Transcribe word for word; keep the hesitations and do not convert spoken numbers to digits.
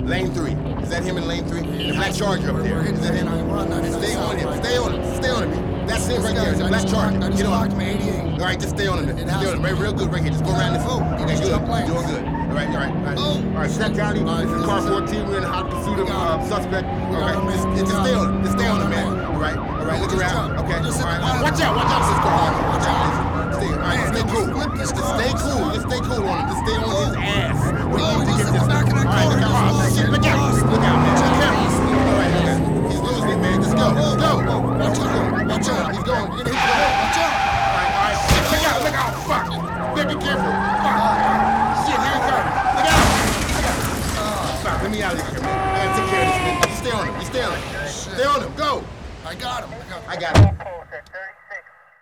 Lane three. Is that him in lane three? The black Charger up there. Is that him? Stay on him. Stay on him. Stay on him. That's him right there. The black Charger. Get on him. All right, just stay on him. Stay on him. Right, real good right here. Just go around this. Okay, good. You're doing good. All right, all right, all right. All right, Sac County. This is car fourteen. We're in hot pursuit of uh, suspect. All right, just, just stay on him. Just stay on him, man. All right, all right. Look around. Okay. All right. Watch out. Watch out. This car. Watch out. Stay. All right. Stay cool. Just stay cool. Just stay cool on him. Just stay on his ass. We need to get this. All right. Look out. Look out. Look out, man. Look out. All right. Okay. He's losing it, man. Just go. Just go. Watch out. Watch out. He's going. He's going. Watch out. All right. All right. Look out. Look out. Fuck. Be careful. Fuck. Shit. Here he comes. Look out. Look out. Fuck. Let me out of here, man. I gotta take care of this, man. You stay on him. You stay on him. Stay on him. Go. I got him. I got him. I got him.